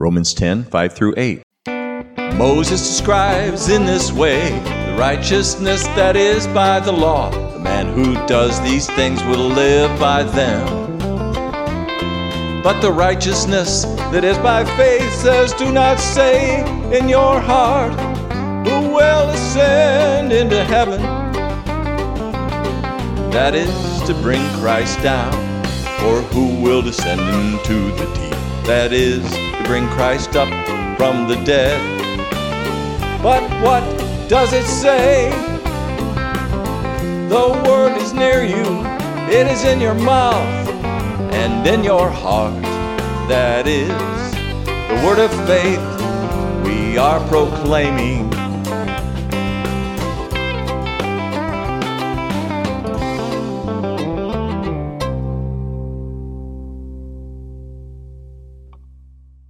Romans 10:5-8. Moses describes in this way the righteousness that is by the law. The man who does these things will live by them. But the righteousness that is by faith says, do not say in your heart, who will ascend into heaven? That is to bring Christ down. Or who will descend into the deep? That is to bring Christ up from the dead. But what does it say? The word is near you, it is in your mouth and in your heart. That is the word of faith we are proclaiming.